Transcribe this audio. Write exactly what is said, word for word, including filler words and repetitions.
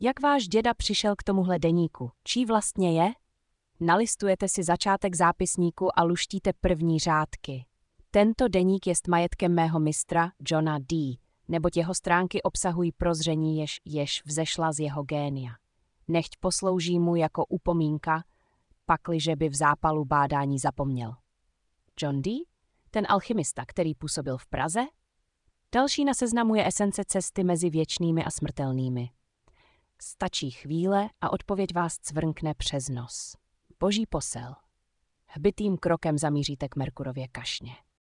Jak váš děda přišel k tomuhle deníku? Čí vlastně je? Nalistujete si začátek zápisníku a luštíte první řádky. Tento deník jest majetkem mého mistra Johna D., neboť jeho stránky obsahují prozření, jež, jež vzešla z jeho génia. Nechť poslouží mu jako upomínka, pakliže by v zápalu bádání zapomněl. John D., ten alchymista, který působil v Praze? Další na seznamu je esence cesty mezi věčnými a smrtelnými. Stačí chvíle a odpověď vás cvrnkne přes nos. Boží posel. Hbitým krokem zamíříte k Merkurově kašně.